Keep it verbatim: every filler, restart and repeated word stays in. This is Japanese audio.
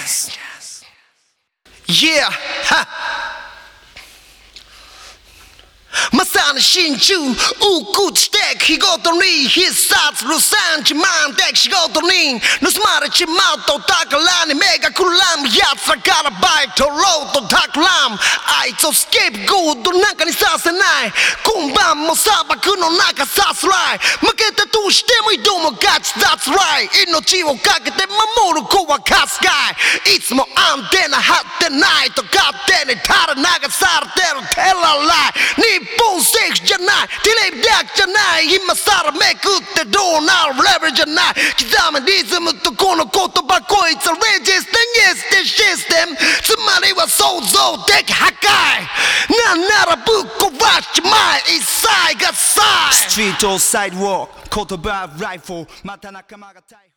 Yeah, ha. まさに真鍮うくちて日ごとに必殺るさんじまん的仕事に盗まれちまうと宝に目がくらむ奴らからバイトローと企むあいつをスケープゴードなんかにさせない今晩も砂漠の中さすらい負けたとしても挑むガチ That's right 命をかけて守る子はカスガイいつもアンテナ張ってないと勝手に垂れ流されてるテラライ日本セクじゃないテレビだけじゃない今さらめくってどうなるレベルじゃない刻むリズムとこの言葉こいつはレジステンイエステシステムつまりは創造的破壊なんならぶっ壊しちまえ一切がさえストリートサイドウォーク言葉ライフルまた仲間が逮捕